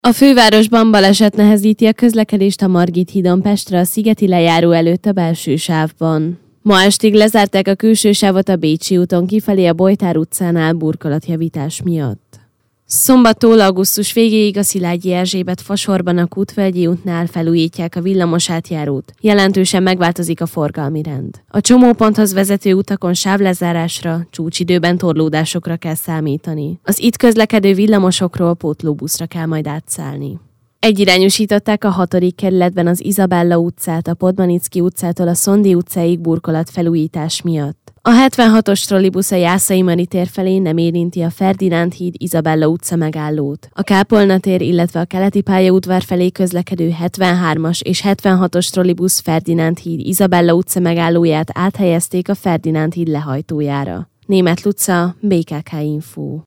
A fővárosban baleset nehezíti a közlekedést a Margit hídon Pestre a Szigeti lejáró előtt a belső sávban. Ma estig lezárták a külső sávot a Bécsi úton kifelé a Bojtár utcánál burkolatjavítás miatt. Szombattól augusztus végéig a Szilágyi Erzsébet fasorban a Kútvölgyi útnál felújítják a villamos átjárót. Jelentősen megváltozik a forgalmi rend. A csomóponthoz vezető utakon sávlezárásra, csúcsidőben torlódásokra kell számítani. Az itt közlekedő villamosokról pótlóbuszra kell majd átszállni. Egyirányosították a 6. kerületben az Izabella utcát a Podmanicki utcától a Szondi utcáig burkolat felújítás miatt. A 76-os trollibusz a Jászai Mari tér felé nem érinti a Ferdinánd híd Izabella utca megállót. A Kápolna tér, illetve a Keleti pályaudvar felé közlekedő 73-as és 76-os trollibusz Ferdinánd híd Izabella utca megállóját áthelyezték a Ferdinánd híd lehajtójára. Németh Luca, BKK Info.